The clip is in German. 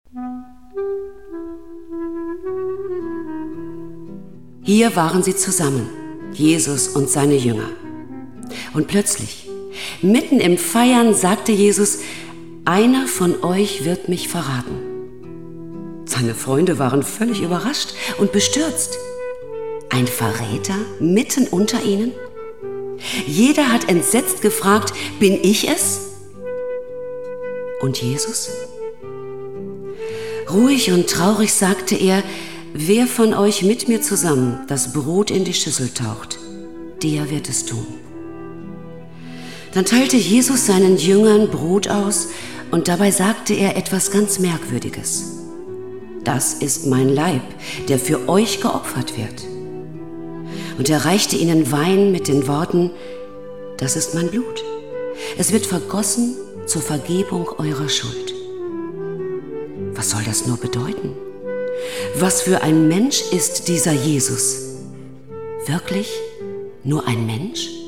Hier waren sie zusammen, Jesus und seine Jünger. Und plötzlich, mitten im Feiern, sagte Jesus: Einer von euch wird mich verraten. Seine Freunde waren völlig überrascht und bestürzt. Ein Verräter mitten unter ihnen? Jeder hat entsetzt gefragt: Bin ich es? Und Jesus? Ruhig und traurig sagte er: Wer von euch mit mir zusammen das Brot in die Schüssel taucht, der wird es tun. Dann teilte Jesus seinen Jüngern Brot aus und dabei sagte er etwas ganz Merkwürdiges. Das ist mein Leib, der für euch geopfert wird. Und er reichte ihnen Wein mit den Worten: Das ist mein Blut. Es wird vergossen zur Vergebung eurer Schuld. Was soll das nur bedeuten? Was für ein Mensch ist dieser Jesus? Wirklich nur ein Mensch?